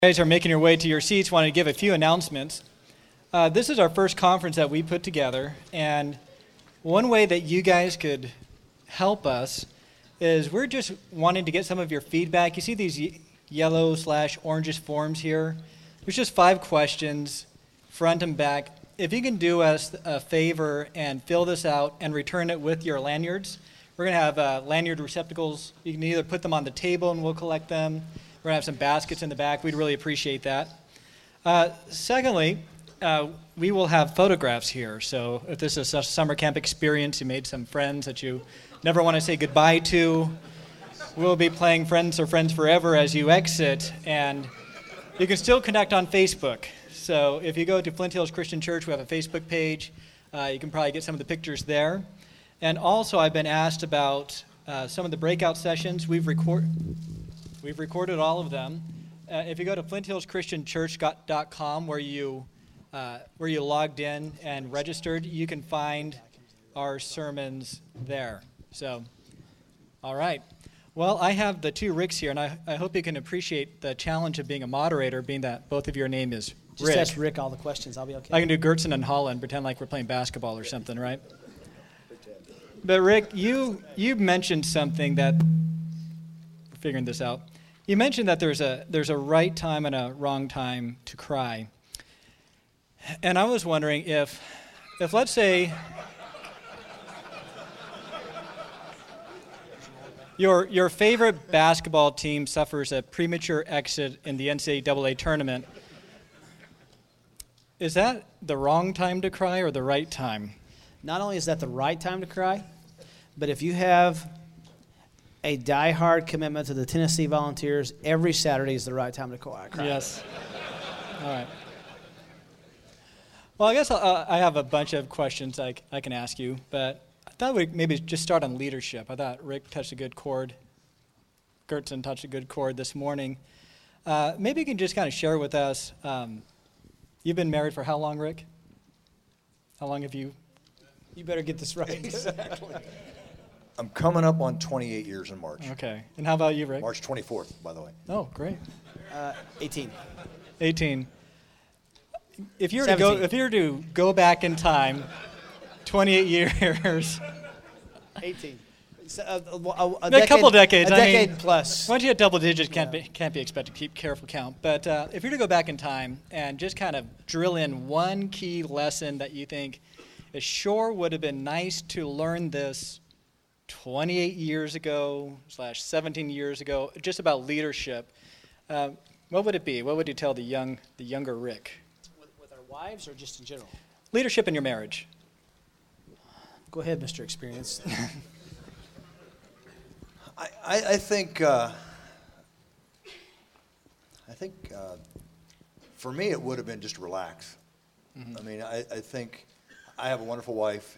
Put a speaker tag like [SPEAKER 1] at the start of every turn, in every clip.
[SPEAKER 1] You guys are making your way to your seats. Want to give a few announcements. This is our first conference that we put together, and one way that you guys could help us is we're just wanting to get some of your feedback. You see these yellow/orangish forms here? There's just 5 questions, front and back. If you can do us a favor and fill this out and return it with your lanyards, we're going to have lanyard receptacles. You can either put them on the table and we'll collect them. We're going to have some baskets in the back. We'd really appreciate that. Secondly, we will have photographs here. So if this is a summer camp experience, you made some friends that you never want to say goodbye to, we'll be playing Friends or Friends Forever as you exit. And you can still connect on Facebook. So if you go to Flint Hills Christian Church, we have a Facebook page. You can probably get some of the pictures there. And also I've been asked about some of the breakout sessions. We've recorded all of them. If you go to FlintHillsChristianChurch.com, where you logged in and registered, you can find our sermons there. So, all right. Well, I have the 2 Ricks here, and I hope you can appreciate the challenge of being a moderator, being that both of your name is Rick.
[SPEAKER 2] Just ask Rick all the questions. I'll be okay.
[SPEAKER 1] I can do Gertson and Holland, pretend like we're playing basketball or something, right? But Rick, you mentioned something that we're figuring this out. You mentioned that there's a right time and a wrong time to cry. And I was wondering if let's say your favorite basketball team suffers a premature exit in the NCAA tournament, is that the wrong time to cry or the right time?
[SPEAKER 2] Not only is that the right time to cry, but if you have a die-hard commitment to the Tennessee Volunteers, every Saturday is the right time to cry.
[SPEAKER 1] Yes. All right. Well, I guess I have a bunch of questions I can ask you, but I thought we'd maybe just start on leadership. I thought Rick touched a good chord. Gertson touched a good chord this morning. Maybe you can just kind of share with us, you've been married for how long, Rick? How long have you?
[SPEAKER 2] You better get this right.
[SPEAKER 3] Exactly. I'm coming up on 28 years in March.
[SPEAKER 1] Okay. And how about you, Rick?
[SPEAKER 3] March 24th, by the way.
[SPEAKER 1] Oh, great.
[SPEAKER 2] 18.
[SPEAKER 1] 18. If you were to go back in time, 28 years.
[SPEAKER 2] 18.
[SPEAKER 1] A couple decades.
[SPEAKER 2] A decade plus.
[SPEAKER 1] Once you hit double digits, can't be expected to keep careful count. But if you're to go back in time and just kind of drill in one key lesson that you think it sure would have been nice to learn this 28 years ago / 17 years ago, just about leadership, what would it be? What would you tell the younger Rick?
[SPEAKER 2] With our wives or just in general?
[SPEAKER 1] Leadership in your marriage.
[SPEAKER 3] Go ahead, Mr. Experience. I think for me it would have been just relax. Mm-hmm. I mean, I think I have a wonderful wife,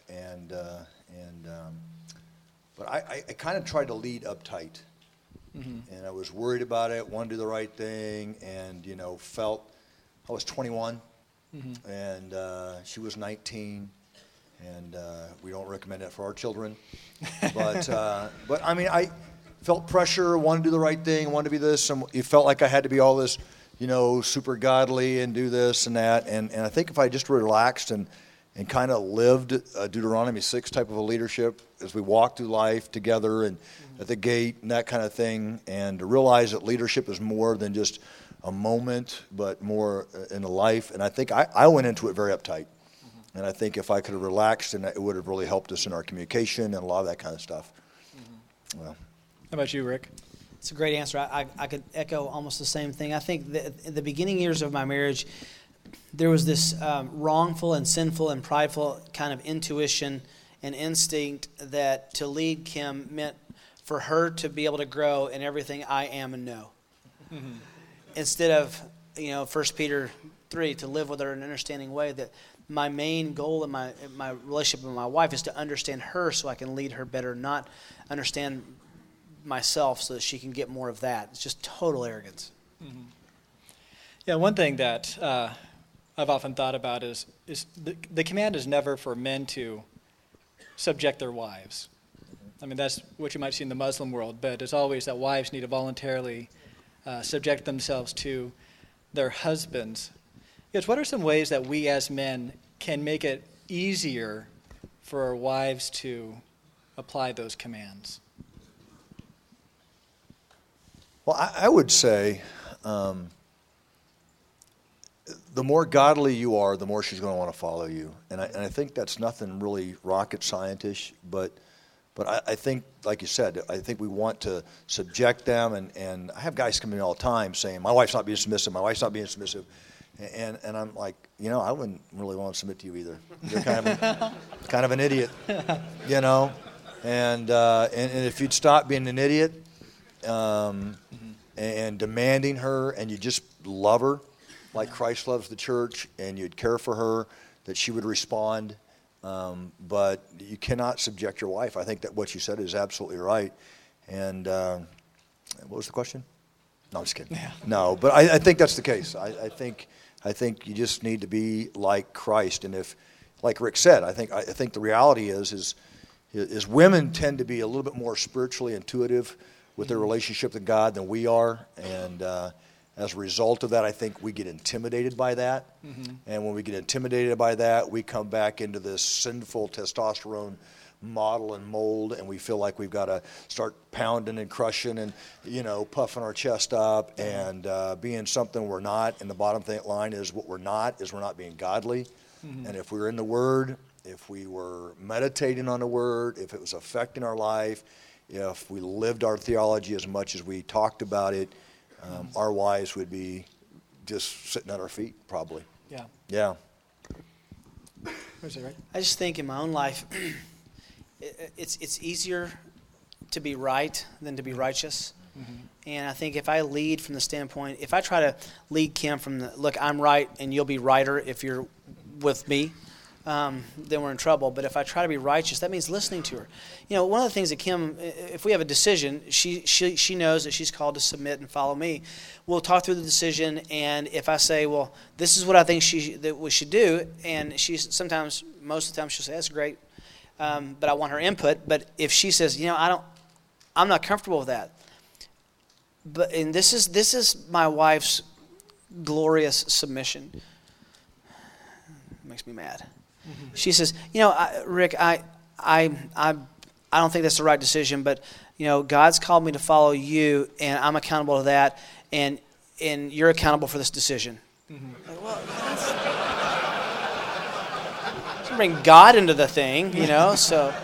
[SPEAKER 3] but I kind of tried to lead uptight, mm-hmm. and I was worried about it, wanted to do the right thing, and felt I was 21, mm-hmm. and she was 19, and we don't recommend that for our children, but I mean I felt pressure, wanted to do the right thing, wanted to be this, and it felt like I had to be all this, super godly and do this and that, and I think if I just relaxed and kind of lived a Deuteronomy 6 type of a leadership as we walk through life together and at the gate and that kind of thing, and to realize that leadership is more than just a moment, but more in a life. And I think I went into it very uptight. Mm-hmm. And I think if I could have relaxed, and it would have really helped us in our communication and a lot of that kind of stuff. Mm-hmm. Well,
[SPEAKER 1] how about you, Rick?
[SPEAKER 2] It's a great answer. I could echo almost the same thing. I think that in the beginning years of my marriage, there was this wrongful and sinful and prideful kind of intuition and instinct that to lead Kim meant for her to be able to grow in everything I am and know. Mm-hmm. Instead of, 1 Peter 3, to live with her in an understanding way, that my main goal in my relationship with my wife is to understand her so I can lead her better, not understand myself so that she can get more of that. It's just total arrogance.
[SPEAKER 1] Mm-hmm. Yeah, one thing that I've often thought about is the command is never for men to subject their wives. I mean, that's what you might see in the Muslim world, but it's always that wives need to voluntarily subject themselves to their husbands. Yes, what are some ways that we as men can make it easier for our wives to apply those commands?
[SPEAKER 3] Well, I would say the more godly you are, the more she's going to want to follow you. And I think that's nothing really rocket scientist, but I think, like you said, I think we want to subject them. And I have guys coming in all the time saying, my wife's not being submissive, my wife's not being submissive. And I'm like, I wouldn't really want to submit to you either. You're kind of an idiot, And if you'd stop being an idiot and demanding her, and you just love her like Christ loves the church, and you'd care for her, that she would respond. But you cannot subject your wife. I think that what you said is absolutely right. And what was the question? No, I'm just kidding. Yeah. No, but I think that's the case. I think you just need to be like Christ. And if, like Rick said, I think the reality is women tend to be a little bit more spiritually intuitive with their relationship with God than we are. And as a result of that, I think we get intimidated by that. Mm-hmm. And when we get intimidated by that, we come back into this sinful testosterone model and mold, and we feel like we've got to start pounding and crushing and, puffing our chest up and being something we're not. And the bottom line is what we're not being godly. Mm-hmm. And if we were in the Word, if we were meditating on the Word, if it was affecting our life, if we lived our theology as much as we talked about it, our wives would be just sitting at our feet, probably.
[SPEAKER 1] Yeah.
[SPEAKER 3] Yeah.
[SPEAKER 1] Was it right?
[SPEAKER 2] I just think in my own life, it's easier to be right than to be righteous. Mm-hmm. And I think if I lead from the standpoint, if I try to lead Kim from look, I'm right and you'll be righter if you're with me, then we're in trouble. But if I try to be righteous, that means listening to her. One of the things that Kim, if we have a decision, she knows that she's called to submit and follow me. We'll talk through the decision, and if I say, well, this is what I think that we should do, and most of the time she'll say, that's great, but I want her input. But if she says, I'm not comfortable with that. And this is my wife's glorious submission. It makes me mad. Mm-hmm. She says, Rick, I don't think that's the right decision, but God's called me to follow you, and I'm accountable to that, and you're accountable for this decision. Mm-hmm. Like, well, let's bring God into the thing, So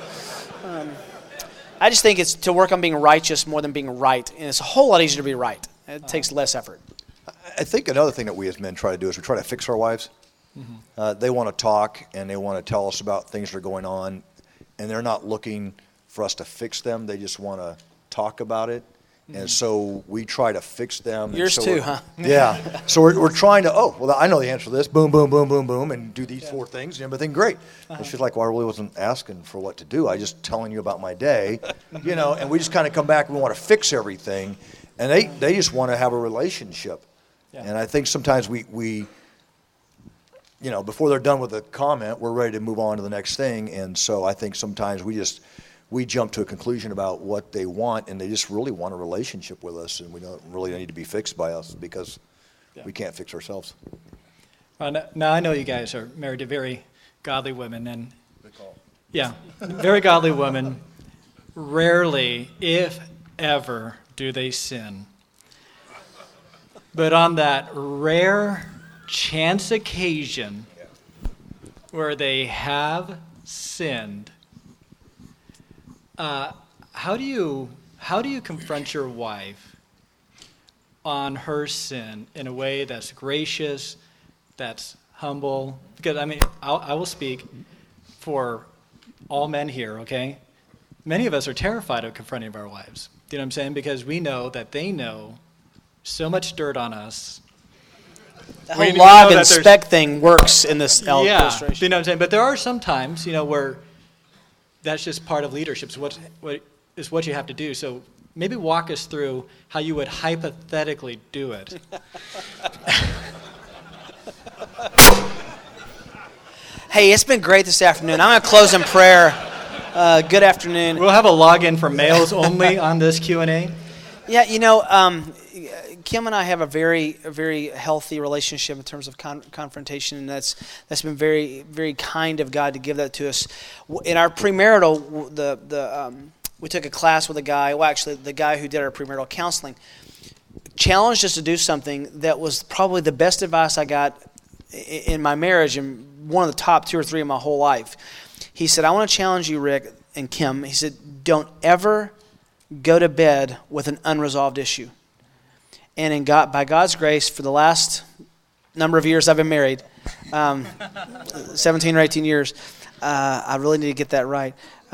[SPEAKER 2] I just think it's to work on being righteous more than being right, and it's a whole lot easier to be right. It takes less effort.
[SPEAKER 3] I think another thing that we as men try to do is we try to fix our wives. Mm-hmm. They want to talk and they want to tell us about things that are going on, and they're not looking for us to fix them. They just want to talk about it. Mm-hmm. And so we try to fix them.
[SPEAKER 2] Yours too, huh?
[SPEAKER 3] Yeah. So we're trying to, I know the answer to this. Boom, boom, boom, boom, boom, and do these 4 things and everything great. Uh-huh. And she's like, well, I really wasn't asking for what to do. I just telling you about my day, and we just kind of come back and we want to fix everything. And they just want to have a relationship. Yeah. And I think sometimes we before they're done with the comment, we're ready to move on to the next thing. And so I think sometimes we jump to a conclusion about what they want, and they just really want a relationship with us, and we don't really need to be fixed by us because we can't fix ourselves.
[SPEAKER 1] Now I know you guys are married to very godly women, and very godly women. Rarely, if ever, do they sin. But on that rare chance occasion where they have sinned, how do you confront your wife on her sin in a way that's gracious, that's humble? Because I will speak for all men here, okay? Many of us are terrified of confronting our wives. Do you know what I'm saying? Because we know that they know so much dirt on us.
[SPEAKER 2] The whole log and spec thing works in this illustration.
[SPEAKER 1] You know what I'm saying? But there are some times, where that's just part of leadership. So what you have to do. So maybe walk us through how you would hypothetically do it.
[SPEAKER 2] Hey, it's been great this afternoon. I'm going to close in prayer. Good afternoon.
[SPEAKER 1] We'll have a login for males only on this Q&A.
[SPEAKER 2] Yeah, Kim and I have a very healthy relationship in terms of confrontation, and that's been very, very kind of God to give that to us. In our premarital, we took a class with a guy. Well, actually, the guy who did our premarital counseling challenged us to do something that was probably the best advice I got in my marriage, and one of the top 2 or 3 of my whole life. He said, "I want to challenge you, Rick and Kim." He said, "Don't ever go to bed with an unresolved issue." And by God's grace, for the last number of years I've been married, 17 or 18 years, I really need to get that right.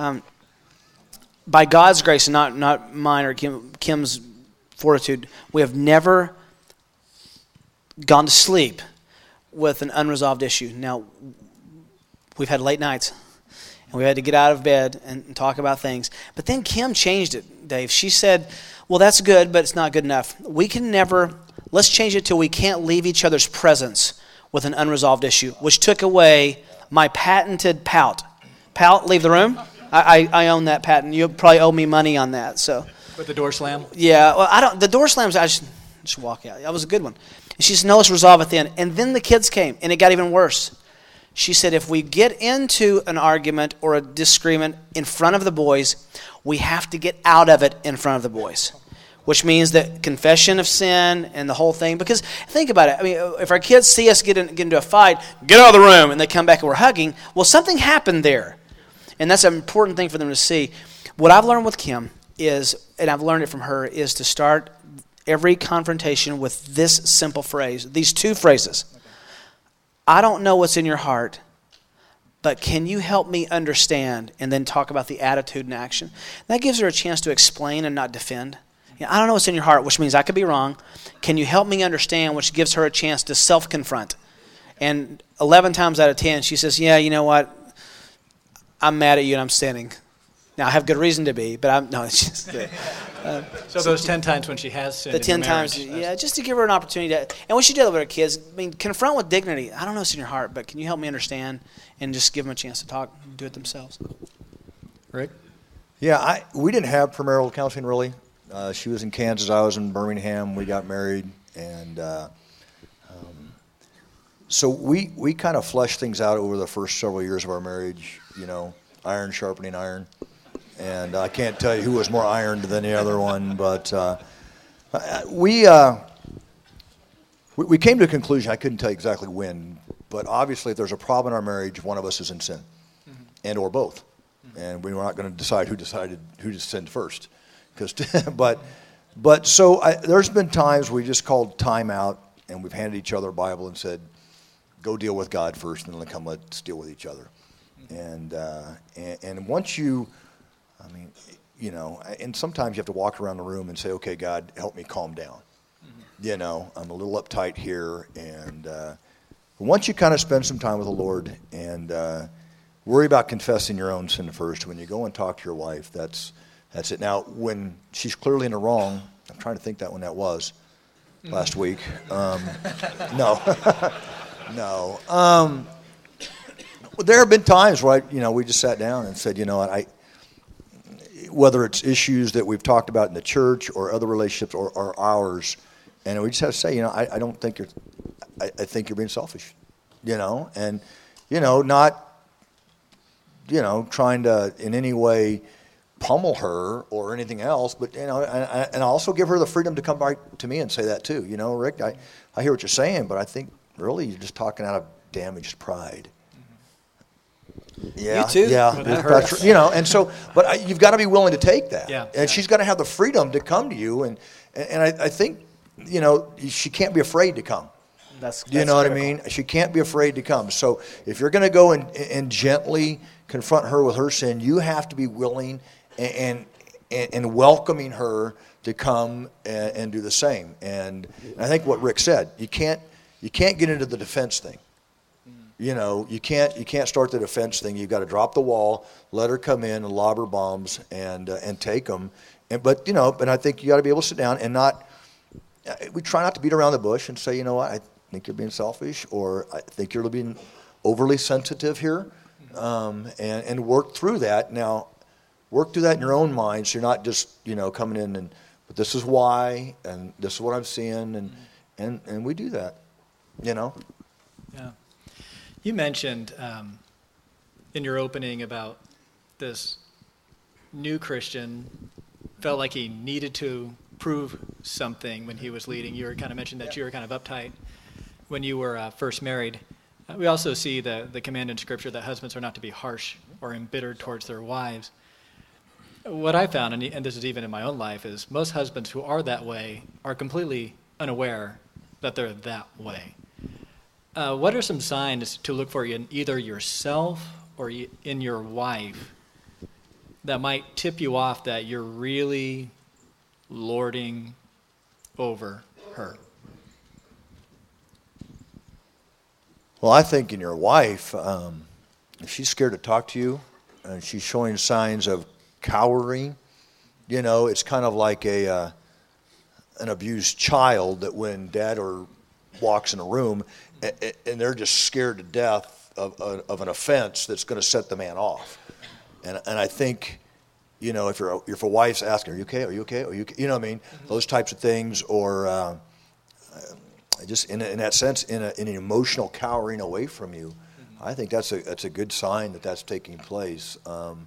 [SPEAKER 2] By God's grace, and not mine or Kim's fortitude, we have never gone to sleep with an unresolved issue. Now, we've had late nights, and we had to get out of bed and talk about things. But then Kim changed it, Dave. She said, "Well, that's good, but it's not good enough. Let's change it till we can't leave each other's presence with an unresolved issue," which took away my patented pout. Pout, leave the room. I own that patent. You probably owe me money on that. So.
[SPEAKER 1] With the door slam?
[SPEAKER 2] Yeah, well, the door slams, I just walk out. That was a good one. And she said, "No, let's resolve it then." And then the kids came, and it got even worse. She said, "If we get into an argument or a disagreement in front of the boys, we have to get out of it in front of the boys," which means that confession of sin and the whole thing. Because think about it. I mean, if our kids see us get into a fight, get out of the room, and they come back and we're hugging, well, something happened there. And that's an important thing for them to see. What I've learned with Kim is, and I've learned it from her, is to start every confrontation with this simple phrase, these 2 phrases. "I don't know what's in your heart, but can you help me understand?" And then talk about the attitude and action. That gives her a chance to explain and not defend. "I don't know what's in your heart," which means I could be wrong. "Can you help me understand?" which gives her a chance to self-confront. And 11 times out of 10, she says, "Yeah, you know what? I'm mad at you and I'm sinning." Now, I have good reason to be, but it's just...
[SPEAKER 1] So those 10 times when she has sinned.
[SPEAKER 2] The 10 times, yeah, just to give her an opportunity to... And when she did it with her kids, I mean, confront with dignity. "I don't know what's in your heart, but can you help me understand?" And just give them a chance to talk and do it themselves.
[SPEAKER 1] Rick?
[SPEAKER 3] Yeah, we didn't have premarital counseling, really. She was in Kansas, I was in Birmingham. We got married, and so we kind of fleshed things out over the first several years of our marriage, iron sharpening iron. And I can't tell you who was more ironed than the other one, but we came to a conclusion. I couldn't tell you exactly when, but obviously if there's a problem in our marriage, one of us is in sin, and or both. And we were not going to decide who sinned first. So there's been times we just called time out, and we've handed each other a Bible and said, "Go deal with God first, and then let's deal with each other." And once you... and sometimes you have to walk around the room and say, "Okay, God, help me calm down." I'm a little uptight here. And once you kind of spend some time with the Lord and worry about confessing your own sin first, when you go and talk to your wife, that's it. Now, when she's clearly in the wrong, I'm trying to think that when that was, last week. No. No. There have been times where we just sat down and said, whether it's issues that we've talked about in the church or other relationships or ours, and we just have to say, I don't think I think you're being selfish, and not trying to in any way pummel her or anything else, but and I also give her the freedom to come back to me and say that too. Rick, I hear what you're saying, but I think really you're just talking out of damaged pride. Yeah,
[SPEAKER 2] you too.
[SPEAKER 3] Yeah, that's, and so, but you've got to be willing to take that.
[SPEAKER 1] Yeah.
[SPEAKER 3] And she's got to have the freedom to come to you, and I think, she can't be afraid to come.
[SPEAKER 2] That's
[SPEAKER 3] what I mean? She can't be afraid to come. So if you're going to go and gently confront her with her sin, you have to be willing and welcoming her to come and do the same. And I think what Rick said, you can't get into the defense thing. You can't start the defense thing. You've got to drop the wall, let her come in and lob her bombs and take them. But I think you got to be able to sit down and not. We try not to beat around the bush and say, I think you're being selfish, or I think you're being overly sensitive here, and work through that. Now, work through that in your own mind, so you're not just coming in and but this is why, and this is what I'm seeing, and we do that,
[SPEAKER 1] Yeah. You mentioned in your opening about this new Christian felt like he needed to prove something when he was leading. You were kind of mentioned that you were kind of uptight when you were first married. We also see the command in Scripture that husbands are not to be harsh or embittered towards their wives. What I found, and this is even in my own life, is most husbands who are that way are completely unaware that they're that way. What are some signs to look for in either yourself or in your wife that might tip you off that you're really lording over her?
[SPEAKER 3] Well, I think in your wife, if she's scared to talk to you and she's showing signs of cowering, it's kind of like an abused child that when dad walks in a room and they're just scared to death of an offense that's going to set the man off. And I think, if a wife's asking, are you okay? Are you okay? Are you okay? You know what I mean? Those types of things, or just in that sense, in an emotional cowering away from you, I think that's a good sign that's taking place.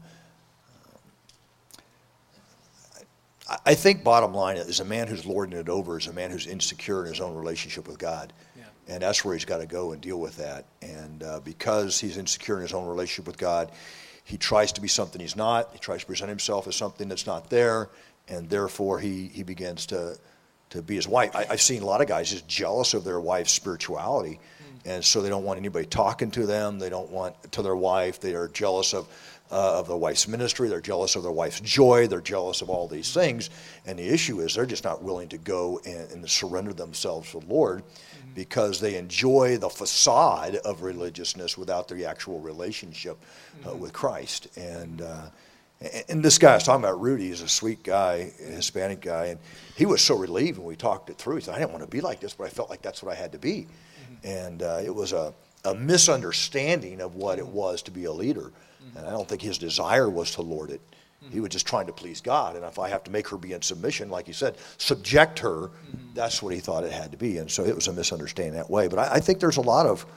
[SPEAKER 3] I think bottom line is a man who's lording it over is a man who's insecure in his own relationship with God. Yeah. And that's where he's got to go and deal with that. And because he's insecure in his own relationship with God, he tries to be something he's not. He tries to present himself as something that's not there. And therefore he begins to be his wife. I've seen a lot of guys just jealous of their wife's spirituality. And so they don't want anybody talking to them. They don't want to their wife. They are jealous of their wife's ministry. They're jealous of their wife's joy. They're jealous of all these things. And the issue is they're just not willing to go and surrender themselves to the Lord because they enjoy the facade of religiousness without the actual relationship with Christ. And this guy I was talking about, Rudy, is a sweet guy, a Hispanic guy, and he was so relieved when we talked it through. He said, I didn't want to be like this, but I felt like that's what I had to be. And it was a misunderstanding of what it was to be a leader. And I don't think his desire was to lord it. He was just trying to please God. And if I have to make her be in submission, like he said, subject her, that's what he thought it had to be. And so it was a misunderstanding that way. But I think there's a lot of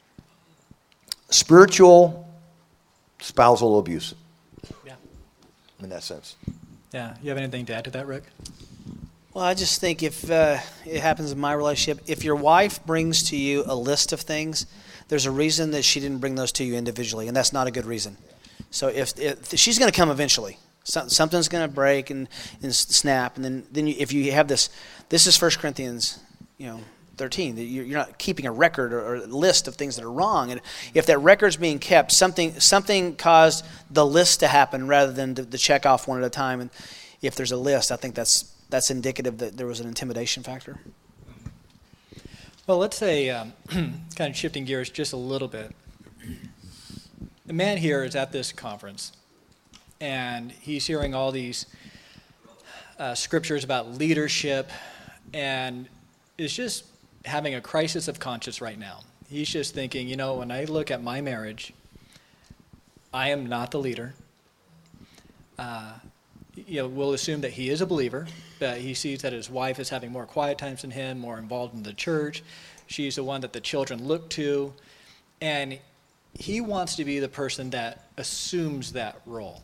[SPEAKER 3] spiritual spousal abuse. Yeah. In that sense.
[SPEAKER 1] Yeah. You have anything to add to that, Rick?
[SPEAKER 2] Well, I just think if it happens in my relationship, if your wife brings to you a list of things, there's a reason that she didn't bring those to you individually, and that's not a good reason. So if she's going to come eventually, something's going to break and snap, and then if you have this is 1 Corinthians, 13. You're not keeping a record or a list of things that are wrong, and if that record's being kept, something caused the list to happen rather than to check off one at a time. And if there's a list, I think that's indicative that there was an intimidation factor.
[SPEAKER 1] Well, let's say, kind of shifting gears just a little bit. The man here is at this conference, and he's hearing all these scriptures about leadership, and is just having a crisis of conscience right now. He's just thinking, when I look at my marriage, I am not the leader. We'll assume that he is a believer, that he sees that his wife is having more quiet times than him, more involved in the church. She's the one that the children look to, and he wants to be the person that assumes that role.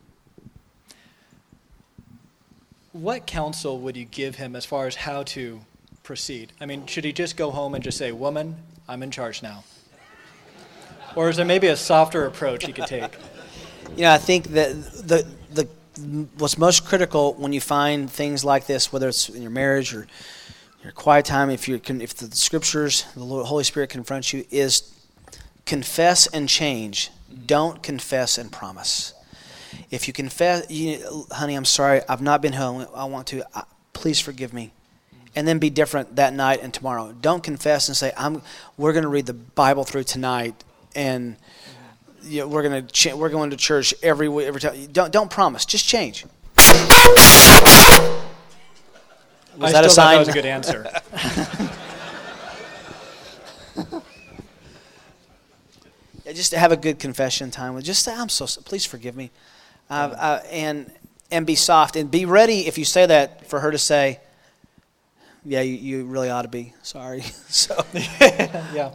[SPEAKER 1] What counsel would you give him as far as how to proceed? I mean, should he just go home and just say, woman, I'm in charge now? Or is there maybe a softer approach he could take?
[SPEAKER 2] I think that what's most critical when you find things like this, whether it's in your marriage or your quiet time, if the Scriptures, the Holy Spirit confronts you, is confess and change. Don't confess and promise. If you confess, honey, I'm sorry, I've not been home. I want to. Please forgive me. And then be different that night and tomorrow. Don't confess and say, we're going to read the Bible through tonight, and we're going to church every time. Don't promise. Just change.
[SPEAKER 1] Was that a sign? That was a good answer.
[SPEAKER 2] Just to have a good confession time with just say, please forgive me. And and be soft, and be ready if you say that for her to say, yeah, you really ought to be. Sorry. So
[SPEAKER 1] Yeah.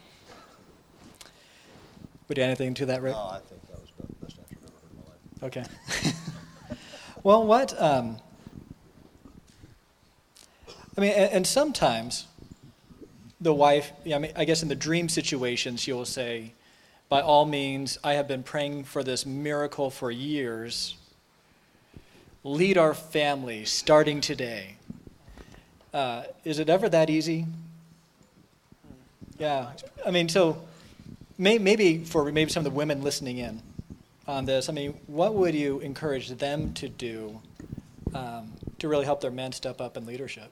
[SPEAKER 1] Would you add anything to that, Rick?
[SPEAKER 3] No, I think that was the best answer I've ever heard in my life.
[SPEAKER 1] Okay. Well, what, and sometimes the wife, I guess in the dream situation, she will say, by all means, I have been praying for this miracle for years. Lead our family starting today. Is it ever that easy? Yeah. So maybe for some of the women listening in on this, what would you encourage them to do to really help their men step up in leadership?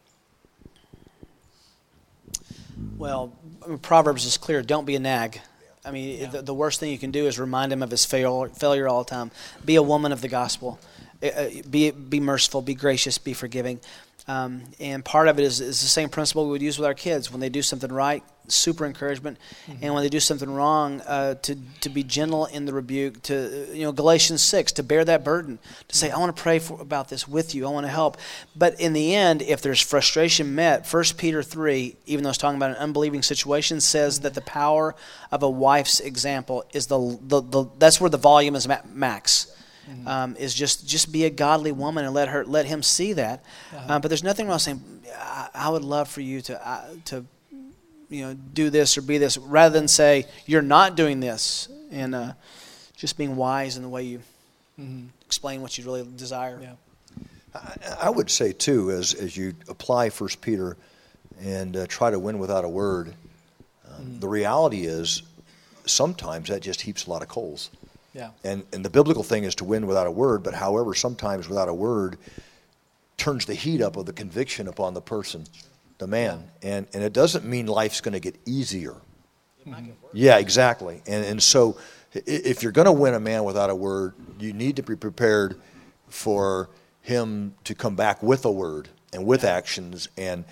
[SPEAKER 2] Well, Proverbs is clear. Don't be a nag. The worst thing you can do is remind him of his failure all the time. Be a woman of the gospel. Be merciful. Be gracious. Be forgiving. And part of it is the same principle we would use with our kids. When they do something right, super encouragement. Mm-hmm. And when they do something wrong, to be gentle in the rebuke. To Galatians 6, to bear that burden. To say, I want to pray about this with you. I want to help. But in the end, if there's frustration met, 1 Peter 3, even though it's talking about an unbelieving situation, says that the power of a wife's example is that's where the volume is max. Mm-hmm. Is just be a godly woman and let him see that. Uh-huh. But there's nothing wrong saying, I would love for you to do this or be this, rather than say you're not doing this, and just being wise in the way you explain what you really desire.
[SPEAKER 1] Yeah.
[SPEAKER 3] I would say too, as you apply 1 Peter and try to win without a word, the reality is sometimes that just heaps a lot of coals.
[SPEAKER 1] Yeah.
[SPEAKER 3] And the biblical thing is to win without a word, but however, sometimes without a word turns the heat up of the conviction upon the person, the man. And it doesn't mean life's going to get easier. Yeah, exactly. And so if you're going to win a man without a word, you need to be prepared for him to come back with a word and with actions, and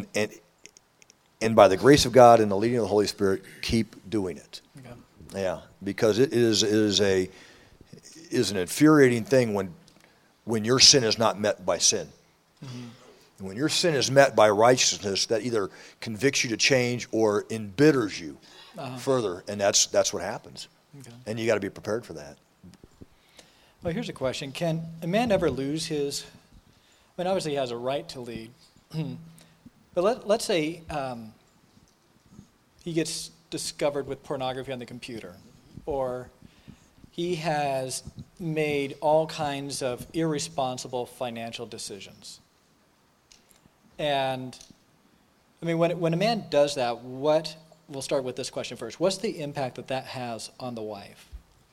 [SPEAKER 3] by the grace of God and the leading of the Holy Spirit, keep doing it.
[SPEAKER 1] Okay.
[SPEAKER 3] Yeah, because it is an infuriating thing when your sin is not met by sin. Mm-hmm. When your sin is met by righteousness, that either convicts you to change or embitters you further, and that's what happens. Okay. And you got to be prepared for that.
[SPEAKER 1] Well, here's a question: can a man ever lose his? Obviously he has a right to lead, but let's say he gets discovered with pornography on the computer, or he has made all kinds of irresponsible financial decisions. And when a man does that, we'll start with this question first. What's the impact that has on the wife?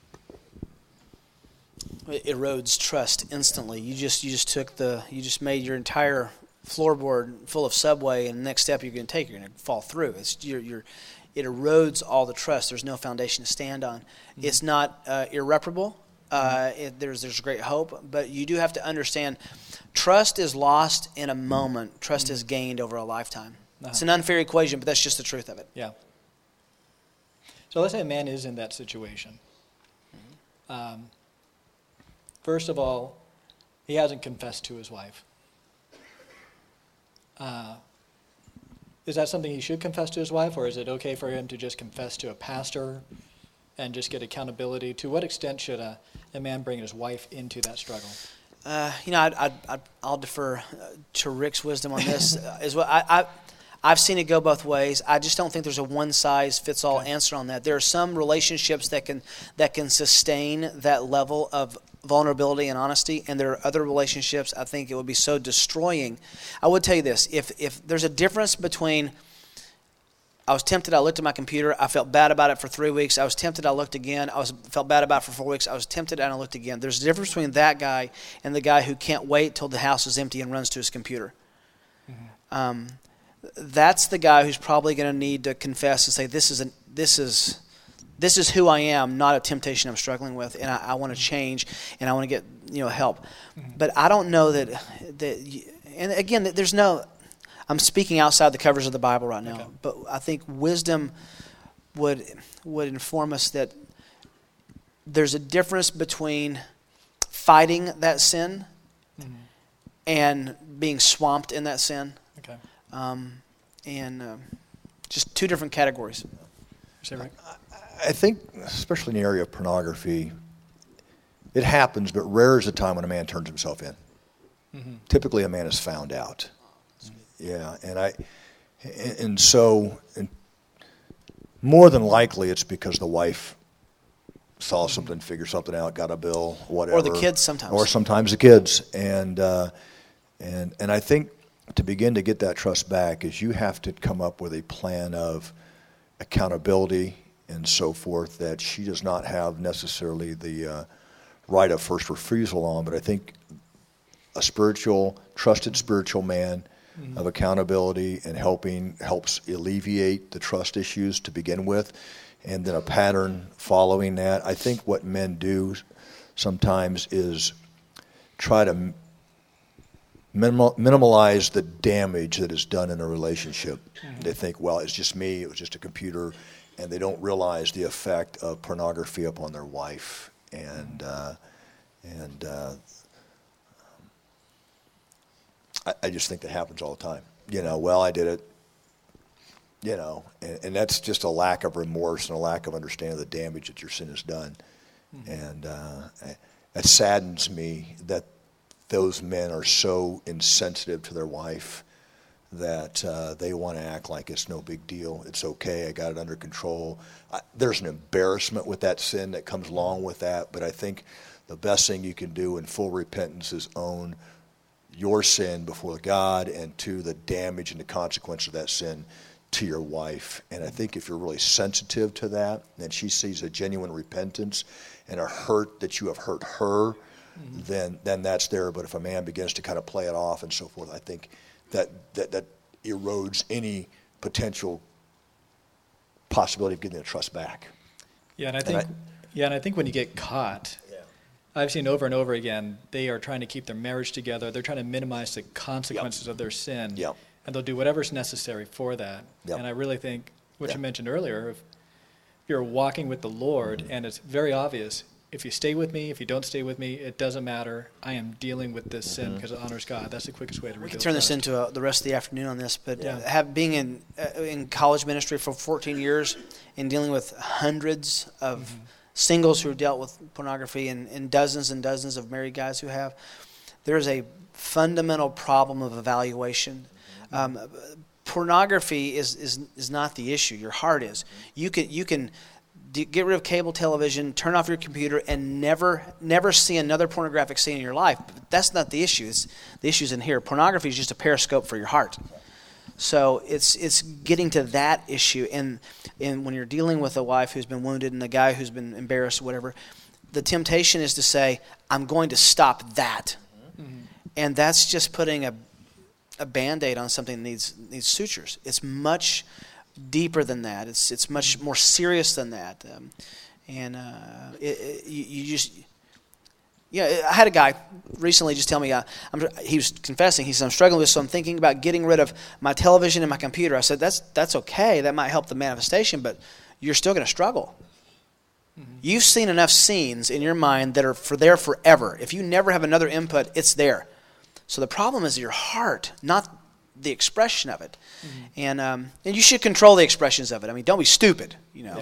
[SPEAKER 2] It erodes trust instantly. You just made your entire floorboard full of Subway, and the next step you're going to take, you're going to fall through. It erodes all the trust. There's no foundation to stand on. Mm-hmm. It's not irreparable. There's great hope, but you do have to understand, trust is lost in a moment. Trust is gained over a lifetime. It's an unfair equation, but that's just the truth of it.
[SPEAKER 1] Yeah. So let's say a man is in that situation. Mm-hmm. First of all, he hasn't confessed to his wife. Is that something he should confess to his wife, or is it okay for him to just confess to a pastor and just get accountability? To what extent should a man bring his wife into that struggle?
[SPEAKER 2] I'll defer to Rick's wisdom on this. I've seen it go both ways. I just don't think there's a one-size-fits-all answer on that. There are some relationships that can sustain that level of vulnerability and honesty, and there are other relationships I think it would be so destroying. I would tell you this: if there's a difference between I was tempted, I looked at my computer, I felt bad about it for 3 weeks, I was tempted, I looked again, felt bad about it for 4 weeks, I was tempted and I looked again. There's a difference between that guy and the guy who can't wait till the house is empty and runs to his computer. Mm-hmm. That's the guy who's probably going to need to confess and say, this is who I am, not a temptation I'm struggling with, and I want to change, and I want to get help. Mm-hmm. But I don't know that and again, there's no. I'm speaking outside the covers of the Bible right now, but I think wisdom would inform us that there's a difference between fighting that sin and being swamped in that sin.
[SPEAKER 1] Okay.
[SPEAKER 2] Just two different categories.
[SPEAKER 1] Is that right?
[SPEAKER 3] I think, especially in the area of pornography, it happens, but rare is the time when a man turns himself in. Typically, a man is found out. Yeah, and so more than likely, it's because the wife saw something, figured something out, got a bill, whatever.
[SPEAKER 2] Or the kids sometimes.
[SPEAKER 3] Or sometimes the kids, and I think to begin to get that trust back is you have to come up with a plan of accountability and so forth that she does not have necessarily the right of first refusal on, but I think a trusted spiritual man of accountability and helps alleviate the trust issues to begin with, and then a pattern following that. I think what men do sometimes is try to minimize the damage that is done in a relationship. They think, well, it's just me, it was just a computer, and they don't realize the effect of pornography upon their wife. I just think that happens all the time. Well, I did it. And that's just a lack of remorse and a lack of understanding of the damage that your sin has done. And it saddens me that those men are so insensitive to their wife that they want to act like it's no big deal. It's okay. I got it under control. There's an embarrassment with that sin that comes along with that, but I think the best thing you can do in full repentance is own your sin before God and to the damage and the consequence of that sin to your wife. And I think if you're really sensitive to that and she sees a genuine repentance and a hurt that you have hurt her, then that's there. But if a man begins to kind of play it off and so forth, I think that erodes any potential possibility of getting the trust back.
[SPEAKER 1] Yeah, and I think when you get caught, I've seen over and over again, they are trying to keep their marriage together. They're trying to minimize the consequences of their sin. And they'll do whatever's necessary for that. And I really think what you mentioned earlier, if you're walking with the Lord, and it's very obvious, if you stay with me, if you don't stay with me, it doesn't matter. I am dealing with this sin because it honors God. That's the quickest way to rebuild
[SPEAKER 2] We can turn this into the rest of the afternoon on this, but being in college ministry for 14 years and dealing with hundreds of singles who dealt with pornography and dozens of married guys who have, there's a fundamental problem of evaluation. Pornography is not the issue. Your heart is. You can get rid of cable television, turn off your computer, and never see another pornographic scene in your life. But that's not the issue. The issue's in here. Pornography is just a periscope for your heart. So it's getting to that issue. And when you're dealing with a wife who's been wounded and a guy who's been embarrassed or whatever, the temptation is to say, I'm going to stop that. And that's just putting a Band-Aid on something that needs sutures. It's much deeper than that. It's much more serious than that. I had a guy recently just tell me, he was confessing, he said, I'm struggling with this, so I'm thinking about getting rid of my television and my computer. I said, that's okay. That might help the manifestation, but you're still going to struggle. You've seen enough scenes in your mind that are there forever. If you never have another input, it's there. So the problem is your heart, not the expression of it. And you should control the expressions of it. I mean, don't be stupid,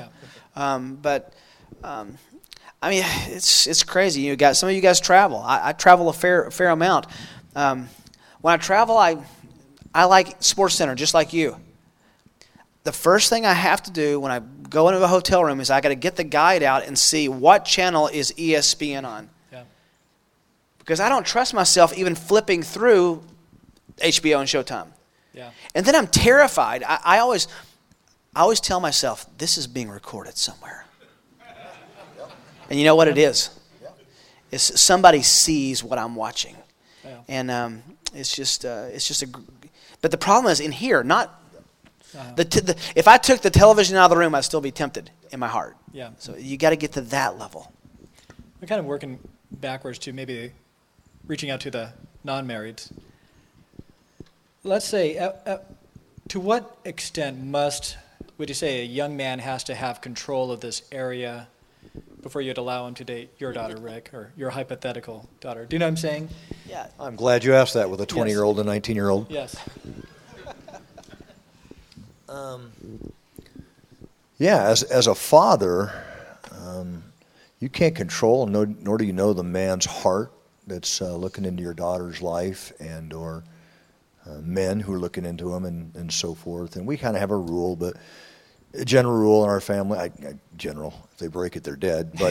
[SPEAKER 2] I mean, it's crazy. Some of you guys travel. I travel a fair amount. When I travel, I like SportsCenter just like you. The first thing I have to do when I go into a hotel room is I got to get the guide out and see what channel is ESPN on. Because I don't trust myself even flipping through HBO and Showtime. And then I'm terrified. I always tell myself, this is being recorded somewhere. And you know what it is? It's somebody sees what I'm watching. And it's just but the problem is in here, not if I took the television out of the room, I'd still be tempted in my heart. So you got to get to that level.
[SPEAKER 1] We're kind of working backwards to maybe reaching out to the non-marrieds. Let's say, to what extent would you say a young man has to have control of this area before you'd allow him to date your daughter, Rick, or your hypothetical daughter. Do you know what I'm saying?
[SPEAKER 2] Yeah.
[SPEAKER 3] I'm glad you asked that with a 20-year-old and 19-year-old.
[SPEAKER 1] Yes.
[SPEAKER 3] Yeah, as a father, you can't control, nor do you know the man's heart that's looking into your daughter's life, and or men who are looking into them, and so forth. And we kind of have a rule, but a general rule in our family, general, if they break it, they're dead. But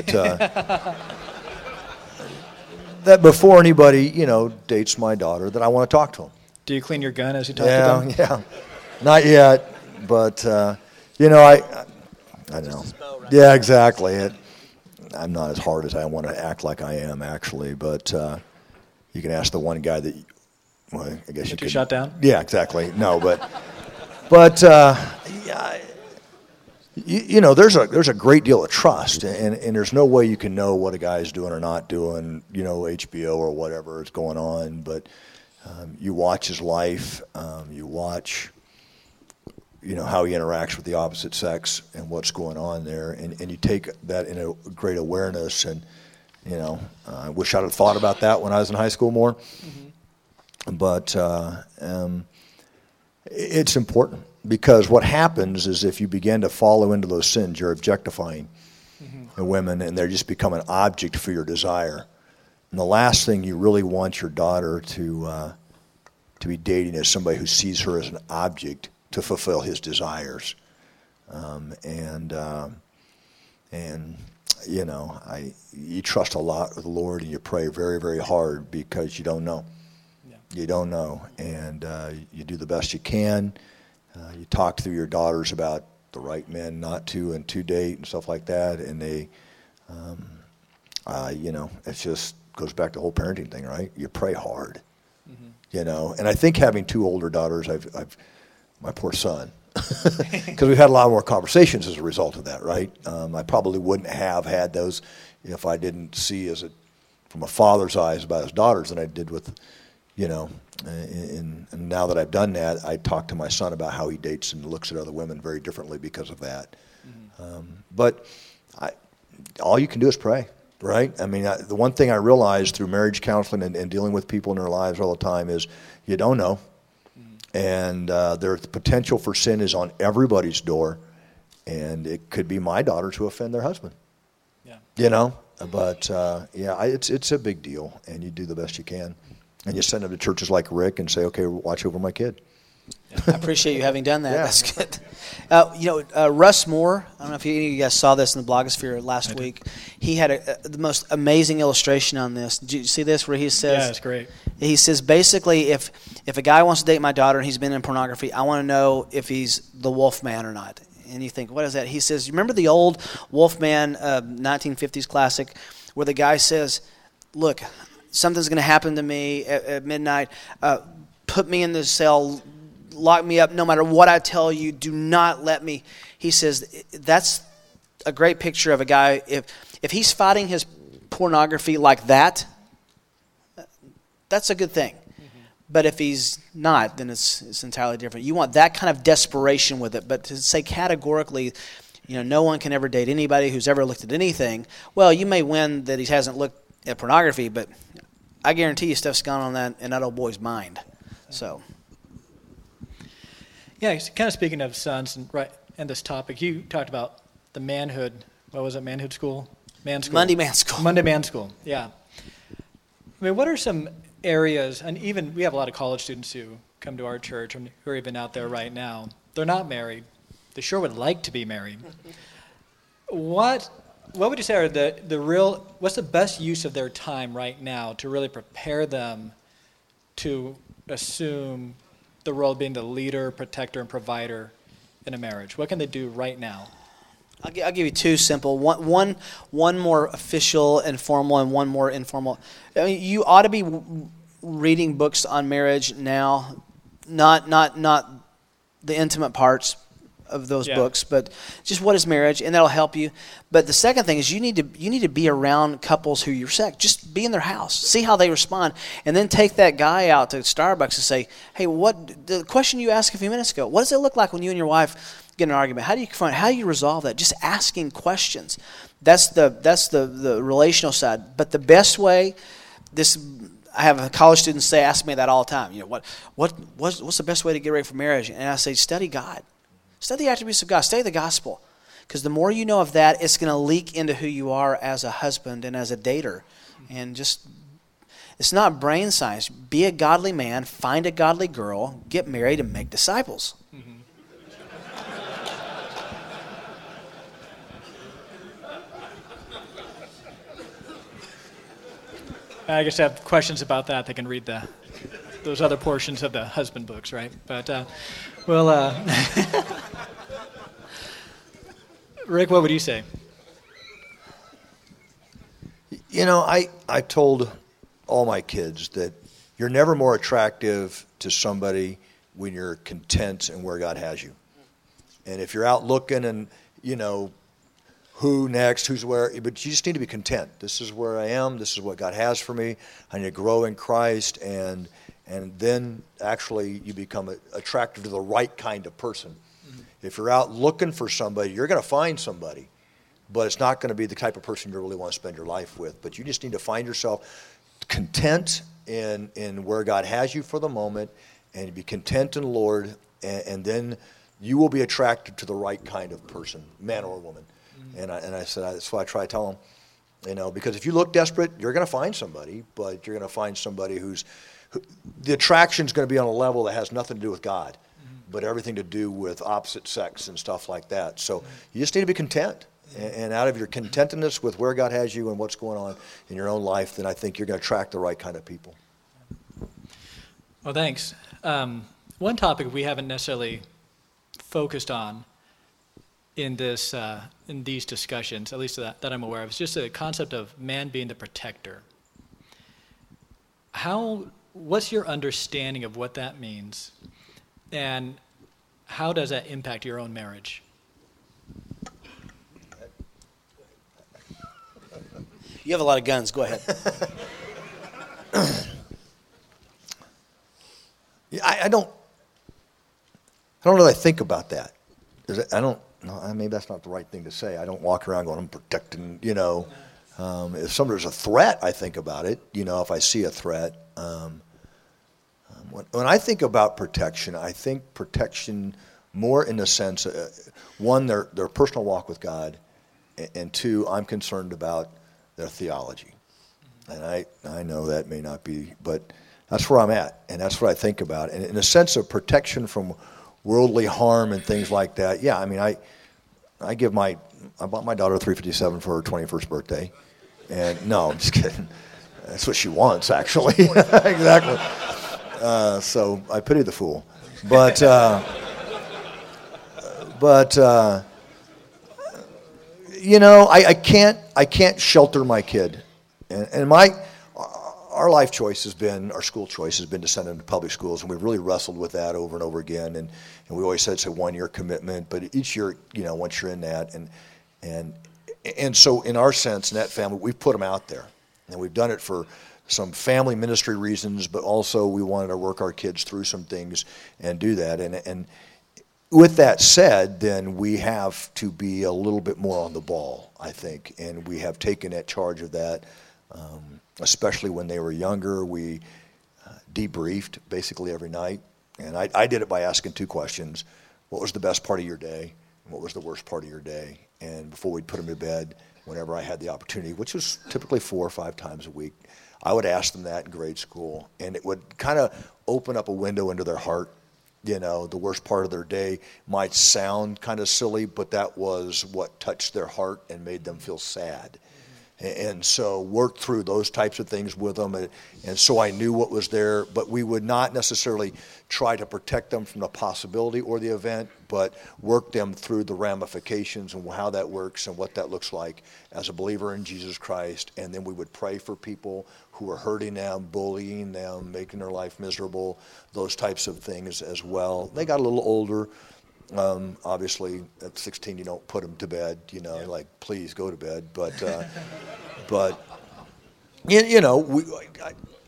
[SPEAKER 3] that before anybody, dates my daughter, that I want to talk to them.
[SPEAKER 1] Do you clean your gun as you talk to them?
[SPEAKER 3] Yeah, not yet, but I don't know. Yeah, exactly. I'm not as hard as I want to act like I am, actually. But you can ask the one guy that, well, I guess you could.
[SPEAKER 1] Shot down?
[SPEAKER 3] Yeah, exactly. No, but yeah, there's a great deal of trust, and there's no way you can know what a guy's doing or not doing, HBO or whatever is going on. But you watch his life, you watch, how he interacts with the opposite sex and what's going on there, and you take that in a great awareness. And I wish I'd have thought about that when I was in high school more. Mm-hmm. But it's important, because what happens is if you begin to follow into those sins, you're objectifying the women, and they just become an object for your desire. And the last thing you really want your daughter to be dating is somebody who sees her as an object to fulfill his desires. You trust a lot with the Lord, and you pray very, very hard, because you don't know. Yeah. You don't know, and you do the best you can. You talk to your daughters about the right men not to and to date and stuff like that, and they, it just goes back to the whole parenting thing, right? You pray hard, and I think having two older daughters, I've my poor son, because we've had a lot more conversations as a result of that, right? I probably wouldn't have had those if I didn't see from a father's eyes about his daughters than I did with, and now that I've done that, I talk to my son about how he dates and looks at other women very differently because of that. But all you can do is pray, right? I mean, the one thing I realized through marriage counseling and dealing with people in their lives all the time is you don't know. And the potential for sin is on everybody's door, and it could be my daughters who offend their husband. Yeah. But it's a big deal, and you do the best you can, and you send them to churches like Rick and say, okay, watch over my kid.
[SPEAKER 2] I appreciate you having done that. Yeah. That's good. Russ Moore, I don't know if any of you guys saw this in the blogosphere last week. He had the most amazing illustration on this. Did you see this where he says...
[SPEAKER 1] Yeah, it's great.
[SPEAKER 2] He says, basically, if a guy wants to date my daughter and he's been in pornography, I want to know if he's the wolf man or not. And you think, what is that? He says, you remember the old Wolfman 1950s classic where the guy says, look, something's going to happen to me at midnight. Put me in the cell, lock me up. No matter what I tell you, do not let me. He says, that's a great picture of a guy. If he's fighting his pornography like that, that's a good thing. But if he's not, then it's entirely different. You want that kind of desperation with it. But to say categorically, no one can ever date anybody who's ever looked at anything. Well, you may win that he hasn't looked at pornography, but I guarantee you stuff's gone on in that old boy's mind. So,
[SPEAKER 1] yeah, kind of speaking of sons and this topic, you talked about the manhood. What was it? Manhood school?
[SPEAKER 2] Monday Man School.
[SPEAKER 1] Monday Man School. Yeah. I mean, what are some areas, and even we have a lot of college students who come to our church and who are even out there right now. They're not married. They sure would like to be married. What would you say are what's the best use of their time right now to really prepare them to assume the role of being the leader, protector, and provider in a marriage? What can they do right now?
[SPEAKER 2] I'll give you two simple. One more official and formal, and one more informal. I mean, you ought to be reading books on marriage now, not the intimate parts of those books, but just what is marriage, and that'll help you. But the second thing is you need to be around couples who you're sex. Just be in their house, see how they respond, and then take that guy out to Starbucks and say, "Hey, the question you asked a few minutes ago? What does it look like when you and your wife get in an argument, how do you resolve that? Just asking questions. That's the relational side. But the best way, I have a college student ask me that all the time. What's the best way to get ready for marriage? And I say, study God. Study the attributes of God. Study the gospel. Because the more you know of that, it's going to leak into who you are as a husband and as a dater. And it's not brain science. Be a godly man, find a godly girl, get married, and make disciples.
[SPEAKER 1] Mm-hmm. I guess I have questions about that. They can read those other portions of the husband books, right? But, Rick, what would you say?
[SPEAKER 3] I told all my kids that you're never more attractive to somebody when you're content in where God has you. And if you're out looking and, who next, who's where, but you just need to be content. This is where I am. This is what God has for me. I need to grow in Christ, and then actually you become attractive to the right kind of person. Mm-hmm. If you're out looking for somebody, you're going to find somebody, but it's not going to be the type of person you really want to spend your life with. But you just need to find yourself content in where God has you for the moment, and be content in the Lord, and then you will be attracted to the right kind of person, man or woman. And I said, that's why I try to tell them, because if you look desperate, you're going to find somebody, but you're going to find somebody the attraction's going to be on a level that has nothing to do with God, but everything to do with opposite sex and stuff like that. So you just need to be content. And out of your contentedness with where God has you and what's going on in your own life, then I think you're going to attract the right kind of people.
[SPEAKER 1] Well, thanks. One topic we haven't necessarily focused on in these discussions, at least that I'm aware of, is just the concept of man being the protector. What's your understanding of what that means, and how does that impact your own marriage?
[SPEAKER 2] You have a lot of guns. Go ahead.
[SPEAKER 3] I don't really think about that. Maybe that's not the right thing to say. I don't walk around going, I'm protecting, If there's a threat, I think about it, if I see a threat. When I think about protection, I think protection more in the sense, one, their personal walk with God, and two, I'm concerned about their theology. And I know that may not be, but that's where I'm at, and that's what I think about. And in a sense of protection from worldly harm and things like that, yeah, I mean, I bought my daughter a 357 for her 21st birthday. And no, I'm just kidding. That's what she wants, actually. Exactly. So I pity the fool. But I can't shelter my kid. And our life choice has been, our school choice has been to send them to public schools, and we've really wrestled with that over and over again. And we always said it's a 1-year commitment, but each year, once you're in that, and so in our sense, in that family, we've put them out there, and we've done it for some family ministry reasons, but also we wanted to work our kids through some things and do that. And with that said, then we have to be a little bit more on the ball, I think, and we have taken that charge of that. Especially when they were younger, we debriefed basically every night. And I did it by asking 2 questions. What was the best part of your day? And what was the worst part of your day? And before we'd put them to bed, whenever I had the opportunity, which was typically 4 or 5 times a week, I would ask them that in grade school. And it would kind of open up a window into their heart. The worst part of their day might sound kind of silly, but that was what touched their heart and made them feel sad. And so worked through those types of things with them, and so I knew what was there, but we would not necessarily try to protect them from the possibility or the event, but work them through the ramifications and how that works and what that looks like as a believer in Jesus Christ. And then we would pray for people who were hurting them, bullying them, making their life miserable, those types of things as well. They got a little older. Obviously, at 16, you don't put them to bed, like, please go to bed. But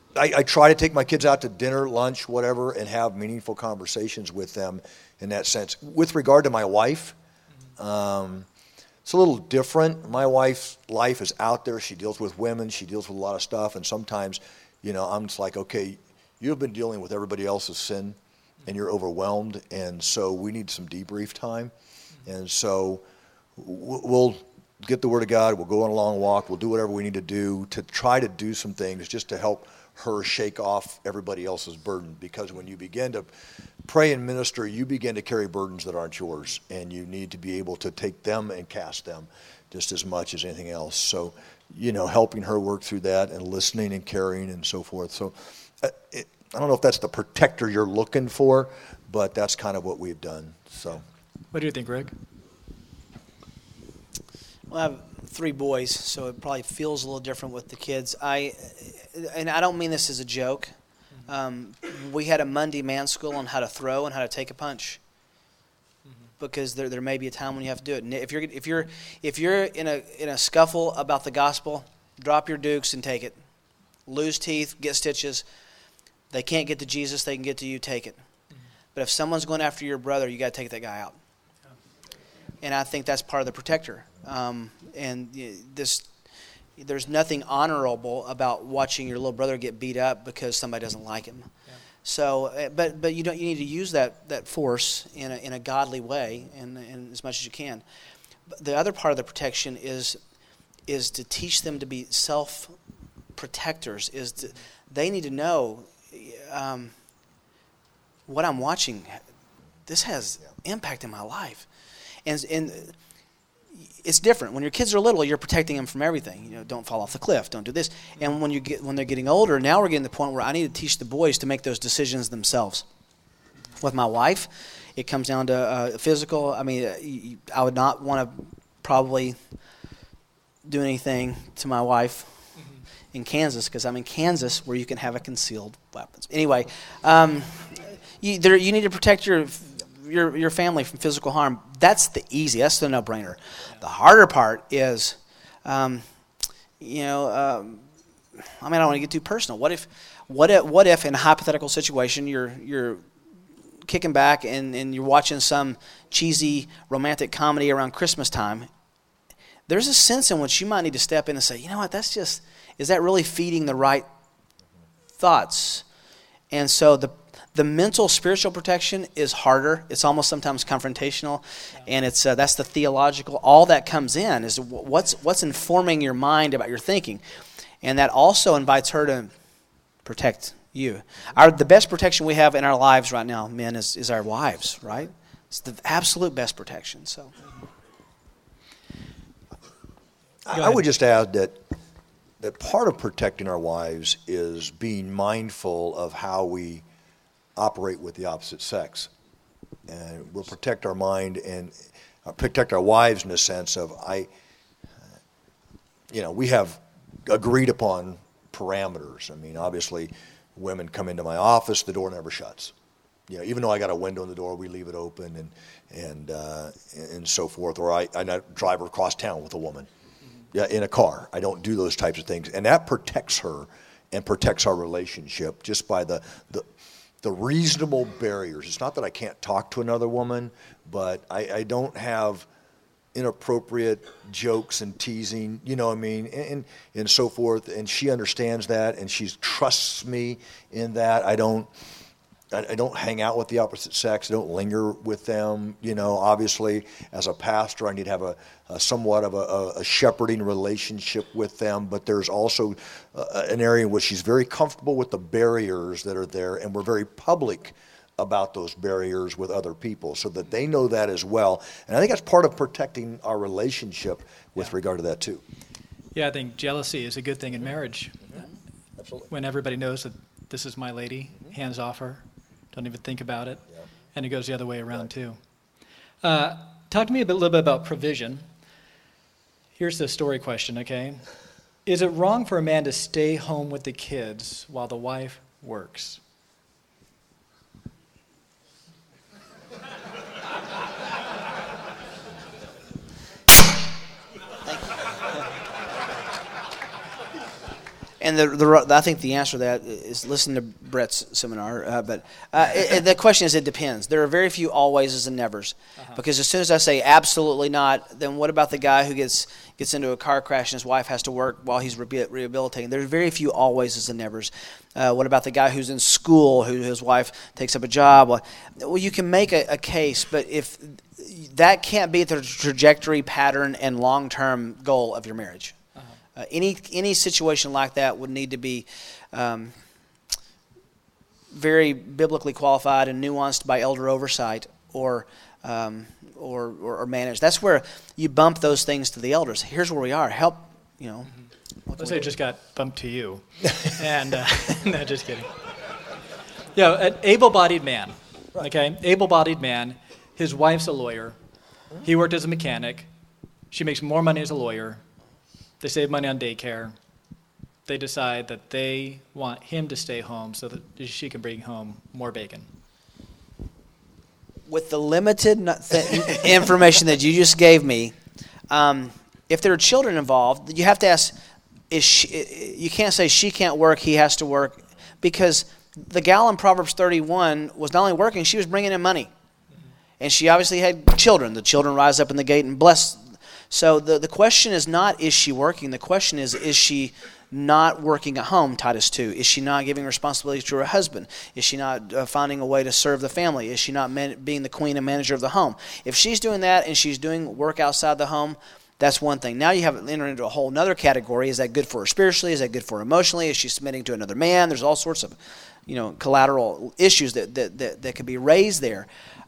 [SPEAKER 3] I try to take my kids out to dinner, lunch, whatever, and have meaningful conversations with them in that sense. With regard to my wife, it's a little different. My wife's life is out there. She deals with women. She deals with a lot of stuff. And sometimes, I'm just like, okay, you've been dealing with everybody else's sin, and you're overwhelmed. And so we need some debrief time. And so we'll get the Word of God. We'll go on a long walk. We'll do whatever we need to do to try to do some things just to help her shake off everybody else's burden. Because when you begin to pray and minister, you begin to carry burdens that aren't yours, and you need to be able to take them and cast them just as much as anything else. So, helping her work through that and listening and caring and so forth. So I don't know if that's the protector you're looking for, but that's kind of what we've done. So,
[SPEAKER 1] what do you think, Rick?
[SPEAKER 2] Well, I have 3 boys, so it probably feels a little different with the kids. And I don't mean this as a joke. We had a Monday man school on how to throw and how to take a punch, because there may be a time when you have to do it. And if you're in a scuffle about the gospel, drop your dukes and take it. Lose teeth, get stitches. They can't get to Jesus, they can get to you. Take it. But if someone's going after your brother, you got to take that guy out. And I think that's part of the protector. There's nothing honorable about watching your little brother get beat up because somebody doesn't like him. Yeah. So, but you need to use that force in a godly way and as much as you can. But the other part of the protection is to teach them to be self-protectors. They need to know what I'm watching. This has impact in my life, and it's different. When your kids are little, you're protecting them from everything. Don't fall off the cliff, don't do this. And when they're getting older, now we're getting to the point where I need to teach the boys to make those decisions themselves. With my wife, it comes down to physical. I mean, I would not want to probably do anything to my wife in Kansas, because I'm in Kansas where you can have a concealed weapons. Anyway, you need to protect your family from physical harm. That's the no-brainer. The harder part is, I don't want to get too personal. What if in a hypothetical situation you're kicking back and you're watching some cheesy romantic comedy around Christmas time? There's a sense in which you might need to step in and say, you know what, is that really feeding the right thoughts? And so the mental, spiritual protection is harder. It's almost sometimes confrontational, and it's that's the theological. All that comes in is what's informing your mind about your thinking, and that also invites her to protect you. The best protection we have in our lives right now, men, is our wives. Right? It's the absolute best protection. So,
[SPEAKER 3] I would just add that part of protecting our wives is being mindful of how we operate with the opposite sex, and we'll protect our mind and protect our wives in the sense of we have agreed upon parameters. I mean, obviously, women come into my office, the door never shuts. Even though I got a window in the door, we leave it open and so forth. Or I drive her across town with a woman, in a car. I don't do those types of things, and that protects her and protects our relationship just by the reasonable barriers. It's not that I can't talk to another woman, but I don't have inappropriate jokes and teasing, and so forth. And she understands that, and she trusts me in that. I don't hang out with the opposite sex. I don't linger with them. Obviously, as a pastor, I need to have a somewhat of a shepherding relationship with them. But there's also an area in which she's very comfortable with the barriers that are there, and we're very public about those barriers with other people so that they know that as well. And I think that's part of protecting our relationship with regard to that too.
[SPEAKER 1] Yeah, I think jealousy is a good thing in marriage.
[SPEAKER 3] Absolutely.
[SPEAKER 1] When everybody knows that this is my lady, hands off her. Don't even think about it. Yeah. And it goes the other way around, too. Talk to me a little bit about provision. Here's the story question, okay? Is it wrong for a man to stay home with the kids while the wife works?
[SPEAKER 2] And I think the answer to that is listen to Brett's seminar. The question is, it depends. There are very few alwayses and nevers. Because as soon as I say absolutely not, then what about the guy who gets into a car crash and his wife has to work while he's rehabilitating? There's very few alwayses and nevers. What about the guy who's in school, who his wife takes up a job? Well, you can make a case, but if that can't be the trajectory, pattern, and long-term goal of your marriage. Any situation like that would need to be very biblically qualified and nuanced by elder oversight or managed. That's where you bump those things to the elders. Here's where we are. Help,
[SPEAKER 1] Let's say it just got bumped to you. And no, just kidding. An able-bodied man. Okay, able-bodied man. His wife's a lawyer. He worked as a mechanic. She makes more money as a lawyer. They save money on daycare. They decide that they want him to stay home so that she can bring home more bacon.
[SPEAKER 2] With the limited information that you just gave me, if there are children involved, you have to ask, you can't say she can't work, he has to work, because the gal in Proverbs 31 was not only working, she was bringing in money. And she obviously had children. The children rise up in the gate and bless. So the question is not, is she working? The question is she not working at home, Titus 2? Is she not giving responsibility to her husband? Is she not finding a way to serve the family? Is she not being the queen and manager of the home? If she's doing that and she's doing work outside the home, that's one thing. Now you have entered into a whole other category. Is that good for her spiritually? Is that good for her emotionally? Is she submitting to another man? There's all sorts of collateral issues that could be raised there.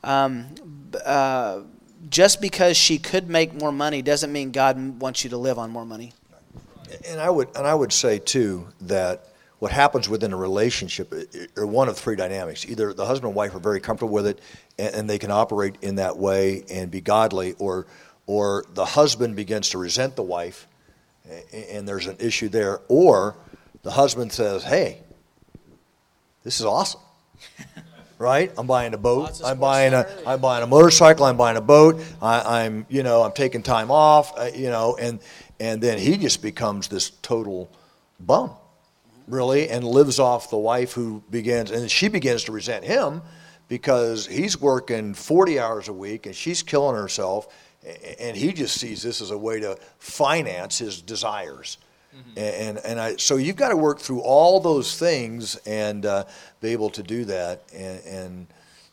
[SPEAKER 2] Just because she could make more money doesn't mean God wants you to live on more money.
[SPEAKER 3] And I would say too that what happens within a relationship are one of three dynamics. Either the husband and wife are very comfortable with it and they can operate in that way and be godly, or the husband begins to resent the wife and there's an issue there, or the husband says, "Hey, this is awesome." Right? I'm buying a boat. I'm buying a motorcycle. I'm buying a boat. I'm taking time off. And then he just becomes this total bum, really, and lives off the wife and she begins to resent him because he's working 40 hours a week and she's killing herself, and he just sees this as a way to finance his desires. So you've got to work through all those things and be able to do that. And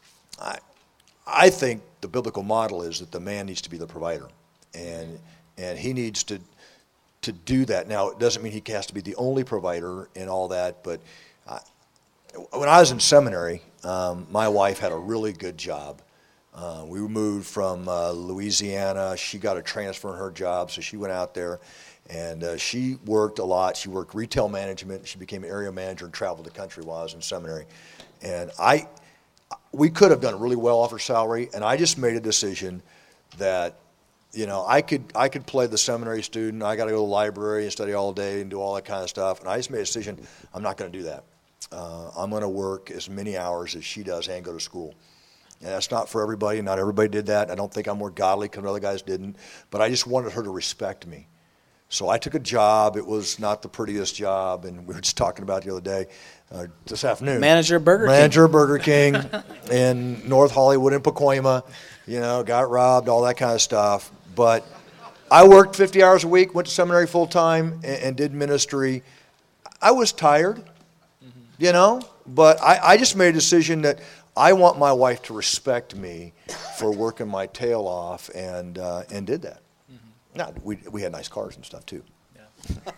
[SPEAKER 3] I think the biblical model is that the man needs to be the provider, and he needs to do that. Now, it doesn't mean he has to be the only provider and all that. But when I was in seminary, my wife had a really good job. We moved from Louisiana. She got a transfer in her job, so she went out there. And she worked a lot. She worked retail management. She became an area manager and traveled the country while I was in seminary. And we could have done really well off her salary. And I just made a decision that, I could play the seminary student. I got to go to the library and study all day and do all that kind of stuff. And I just made a decision, I'm not going to do that. I'm going to work as many hours as she does and go to school. And that's not for everybody. Not everybody did that. I don't think I'm more godly because other guys didn't. But I just wanted her to respect me. So I took a job. It was not the prettiest job, and we were just talking about it the other day, this afternoon.
[SPEAKER 2] Manager of Burger
[SPEAKER 3] King in North Hollywood in Pacoima. Got robbed, all that kind of stuff. But I worked 50 hours a week, went to seminary full time, and did ministry. I was tired, but I just made a decision that I want my wife to respect me for working my tail off, and did that. No, we had nice cars and stuff too.
[SPEAKER 1] Yeah.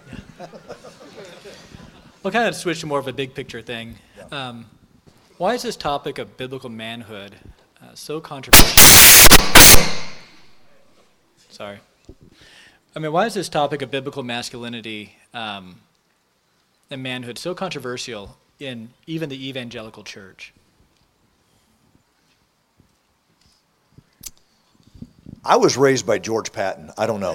[SPEAKER 1] We'll kind of switch to more of a big picture thing. Why is this topic of biblical manhood so controversial? Sorry. Why is this topic of biblical masculinity and manhood so controversial in even the evangelical church?
[SPEAKER 3] I was raised by George Patton. I don't know.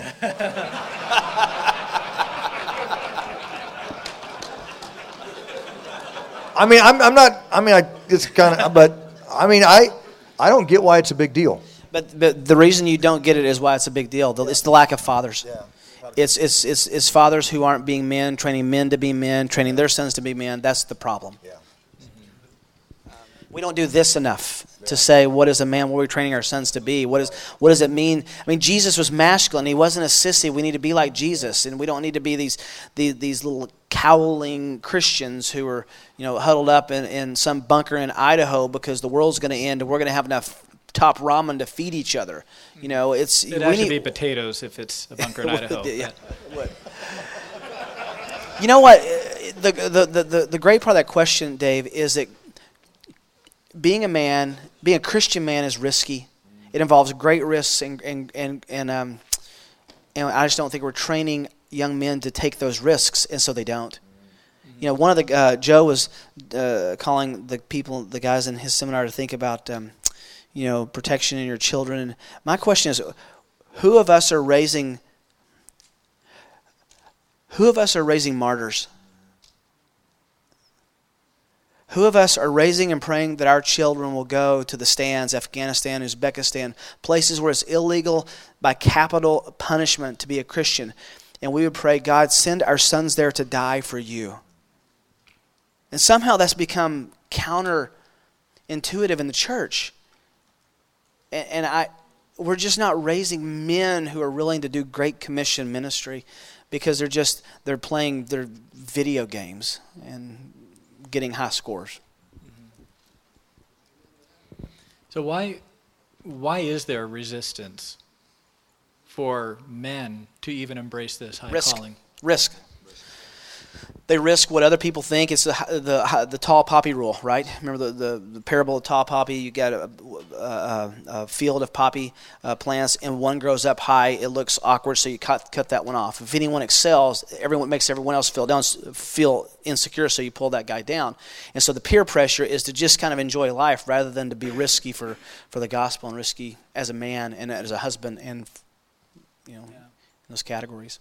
[SPEAKER 3] It's kind of, but I don't get why it's a big deal.
[SPEAKER 2] But the reason you don't get it is why it's a big deal. It's the lack of fathers.
[SPEAKER 3] Yeah.
[SPEAKER 2] It's fathers who aren't being men, training men to be men, training their sons to be men. That's the problem.
[SPEAKER 3] Yeah.
[SPEAKER 2] We don't do this enough to say, what is a man? What are we training our sons to be? What does it mean? I mean, Jesus was masculine. He wasn't a sissy. We need to be like Jesus, and we don't need to be these little cowling Christians who are, huddled up in some bunker in Idaho because the world's going to end and we're going to have enough top ramen to feed each other.
[SPEAKER 1] It actually be potatoes if it's a bunker in Idaho.
[SPEAKER 2] Yeah. You know what? The great part of that question, Dave, is that being a Christian man is risky. It involves great risks, and I just don't think we're training young men to take those risks, and so they don't. One of the Joe was calling the guys in his seminar to think about protection in your children. And my question is, who of us are raising martyrs? Who of us are raising and praying that our children will go to the stands, Afghanistan, Uzbekistan, places where it's illegal by capital punishment to be a Christian, and we would pray, God, send our sons there to die for you. And somehow that's become counterintuitive in the church. And we're just not raising men who are willing to do Great Commission ministry because they're playing their video games and getting high scores.
[SPEAKER 1] So why is there resistance for men to even embrace this high calling?
[SPEAKER 2] Risk. They risk what other people think. It's the tall poppy rule, right? Remember the parable of tall poppy? You got a field of poppy plants, and one grows up high. It looks awkward, so you cut that one off. If anyone excels, makes everyone else feel insecure, so you pull that guy down. And so the peer pressure is to just kind of enjoy life rather than to be risky for the gospel and risky as a man and as a husband and in those categories.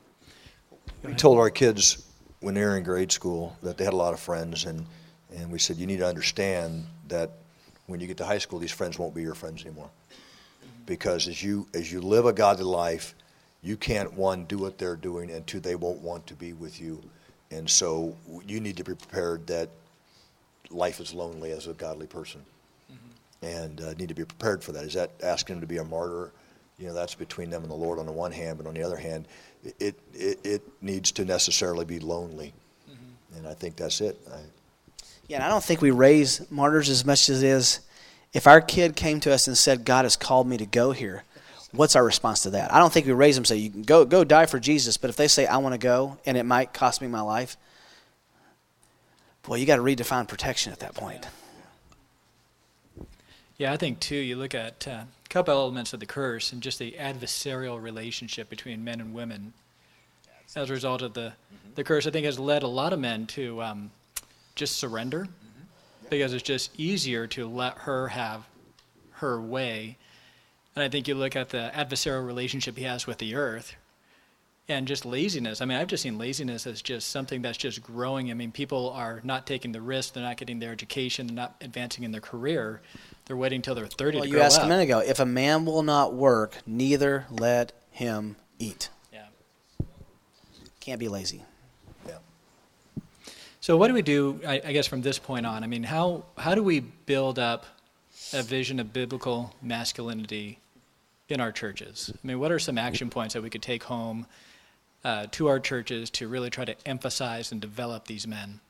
[SPEAKER 3] We told our kids when they were in grade school that they had a lot of friends, and we said, you need to understand that when you get to high school, these friends won't be your friends anymore. Because as you live a godly life, you can't, one, do what they're doing, and two, they won't want to be with you. And so you need to be prepared that life is lonely as a godly person. And need to be prepared for that. Is that asking them to be a martyr? That's between them and the Lord on the one hand, but on the other hand, it needs to necessarily be lonely. And I think that's it.
[SPEAKER 2] And I don't think we raise martyrs as much as it is, if our kid came to us and said, God has called me to go here, what's our response to that? I don't think we raise them and say, you can go die for Jesus, but if they say, I want to go, and it might cost me my life, boy, you got to redefine protection at that point.
[SPEAKER 1] Yeah, I think, too, you look at a couple elements of the curse and just the adversarial relationship between men and women as a result of the curse, I think, has led a lot of men to just surrender because it's just easier to let her have her way. And I think you look at the adversarial relationship he has with the earth and just laziness. I mean, I've just seen laziness as just something that's just growing. I mean, people are not taking the risk. They're not getting their education. They're not advancing in their career. They're waiting until they're 30 to grow up.
[SPEAKER 2] You asked a minute ago, if a man will not work, neither let him eat.
[SPEAKER 1] Yeah.
[SPEAKER 2] Can't be lazy.
[SPEAKER 3] Yeah.
[SPEAKER 1] So what do we do, I guess, from this point on? I mean, how do we build up a vision of biblical masculinity in our churches? I mean, what are some action points that we could take home to our churches to really try to emphasize and develop these men?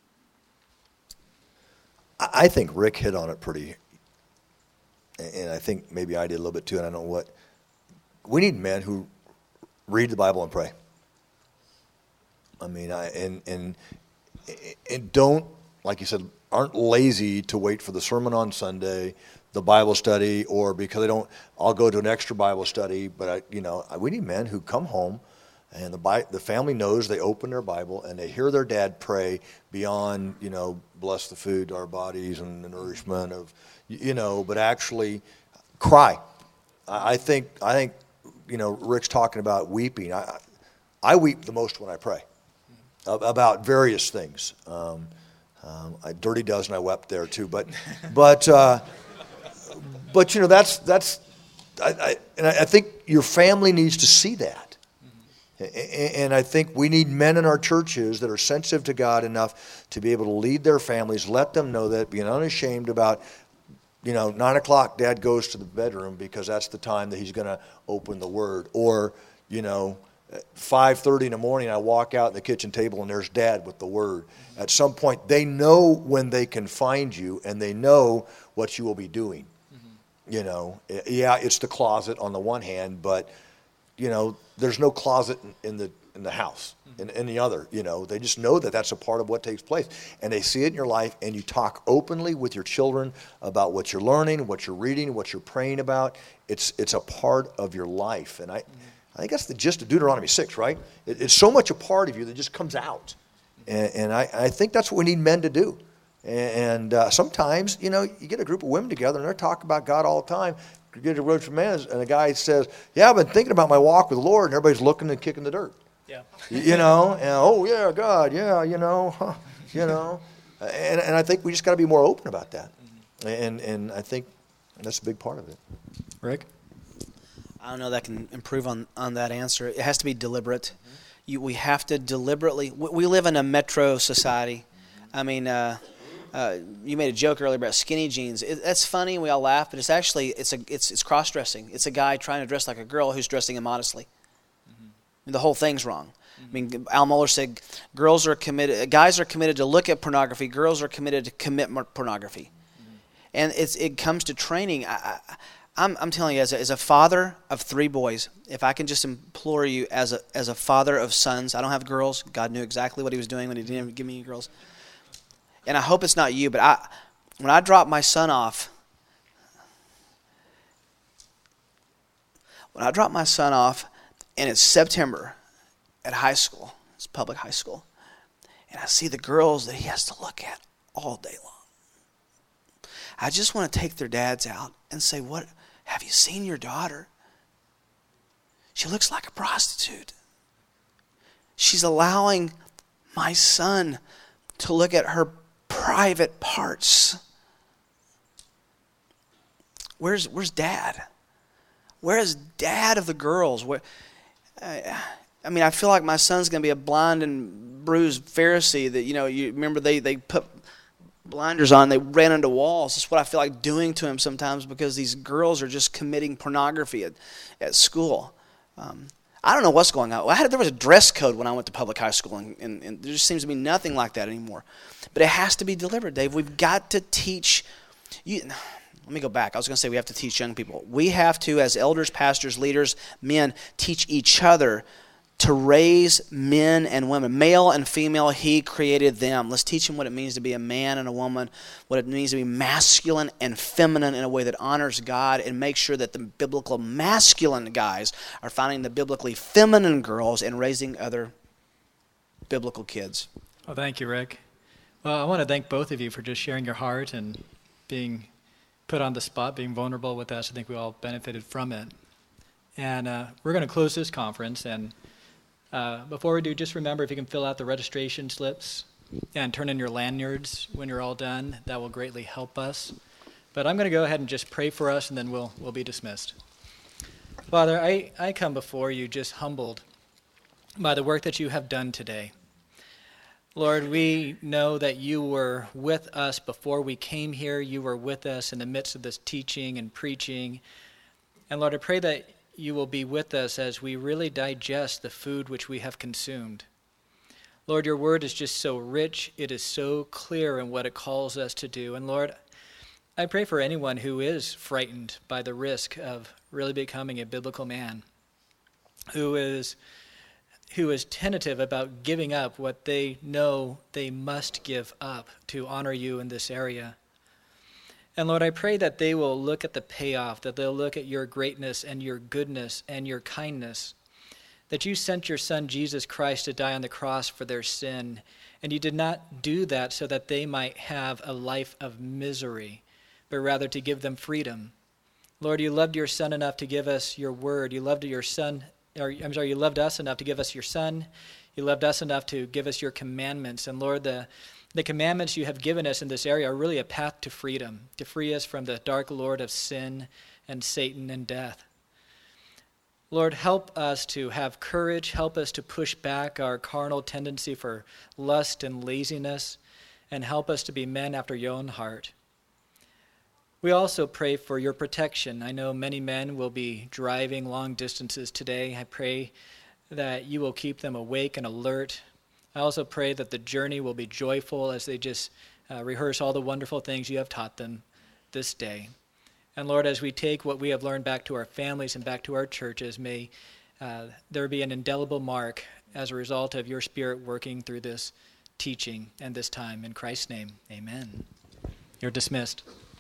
[SPEAKER 3] I think Rick hit on it pretty, and I think maybe I did a little bit too, and I don't know what. We need men who read the Bible and pray. I mean, and don't, like you said, aren't lazy to wait for the sermon on Sunday, the Bible study, or because I'll go to an extra Bible study, but we need men who come home and the family knows they open their Bible and they hear their dad pray beyond, bless the food to our bodies and the nourishment of, but actually cry. I think Rick's talking about weeping. I weep the most when I pray about various things. Dirty Dozen, I wept there too, but that's I think your family needs to see that, And I think we need men in our churches that are sensitive to God enough to be able to lead their families, let them know that, being unashamed about, 9 o'clock, Dad goes to the bedroom because that's the time that he's going to open the Word. Or, 5:30 in the morning, I walk out in the kitchen table and there's Dad with the Word. At some point, they know when they can find you and they know what you will be doing. Yeah, it's the closet on the one hand, but there's no closet in the house in the other. They just know that that's a part of what takes place, and they see it in your life. And you talk openly with your children about what you're learning, what you're reading, what you're praying about. It's a part of your life, and I think that's the gist of Deuteronomy 6, right? It's so much a part of you that just comes out, and I think that's what we need men to do. And sometimes, you get a group of women together and they're talking about God all the time. You get a road from men, and a guy says, "Yeah, I've been thinking about my walk with the Lord," and everybody's looking and kicking the dirt.
[SPEAKER 1] Yeah.
[SPEAKER 3] And oh yeah, God, yeah, and I think we just got to be more open about that, and I think that's a big part of it.
[SPEAKER 1] Rick?
[SPEAKER 2] I don't know that I can improve on that answer. It has to be deliberate. We have to deliberately. We live in a metro society. I mean, you made a joke earlier about skinny jeans. That's funny. We all laugh, but it's actually it's cross-dressing. It's a guy trying to dress like a girl who's dressing immodestly. And the whole thing's wrong. I mean, Al Mohler said guys are committed to look at pornography. Girls are committed to commit pornography. And it comes to training. I'm telling you, as a father of 3 boys, if I can just implore you, as a father of sons, I don't have girls. God knew exactly what He was doing when He didn't even give me girls. And I hope it's not you, but when I drop my son off, and it's September at high school, it's public high school, and I see the girls that he has to look at all day long, I just want to take their dads out and say, "What? Have you seen your daughter? She looks like a prostitute. She's allowing my son to look at her private parts. Where's Dad? Where is Dad of the girls? I feel like my son's going to be a blind and bruised Pharisee that, you remember they put blinders on, they ran into walls. That's what I feel like doing to him sometimes because these girls are just committing pornography at school. I don't know what's going on. There was a dress code when I went to public high school, and there just seems to be nothing like that anymore. But it has to be deliberate, Dave. We've got to teach you. Let me go back. I was going to say we have to teach young people. We have to, as elders, pastors, leaders, men, teach each other to raise men and women. Male and female, He created them. Let's teach them what it means to be a man and a woman, what it means to be masculine and feminine in a way that honors God, and make sure that the biblical masculine guys are finding the biblically feminine girls and raising other biblical kids.
[SPEAKER 1] Well, thank you, Rick. Well, I want to thank both of you for just sharing your heart and being put on the spot, being vulnerable with us. I think we all benefited from it. And we're going to close this conference, and before we do, just remember, if you can fill out the registration slips and turn in your lanyards when you're all done, that will greatly help us. But I'm going to go ahead and just pray for us, and then we'll be dismissed. Father, I come before you just humbled by the work that you have done today. Lord, we know that you were with us before we came here. You were with us in the midst of this teaching and preaching. And Lord, I pray that you will be with us as we really digest the food which we have consumed. Lord, your word is just so rich. It is so clear in what it calls us to do. And Lord, I pray for anyone who is frightened by the risk of really becoming a biblical man, who is tentative about giving up what they know they must give up to honor you in this area. And Lord, I pray that they will look at the payoff, that they'll look at your greatness and your goodness and your kindness, that you sent your Son, Jesus Christ, to die on the cross for their sin, and you did not do that so that they might have a life of misery, but rather to give them freedom. Lord, you loved your Son enough to give us your word. You loved us enough to give us your Son. You loved us enough to give us your commandments. And Lord, the commandments you have given us in this area are really a path to freedom, to free us from the dark lord of sin and Satan and death. Lord, help us to have courage. Help us to push back our carnal tendency for lust and laziness, and help us to be men after your own heart. We also pray for your protection. I know many men will be driving long distances today. I pray that you will keep them awake and alert. I also pray that the journey will be joyful as they just rehearse all the wonderful things you have taught them this day. And Lord, as we take what we have learned back to our families and back to our churches, may there be an indelible mark as a result of your Spirit working through this teaching and this time. In Christ's name, amen. You're dismissed.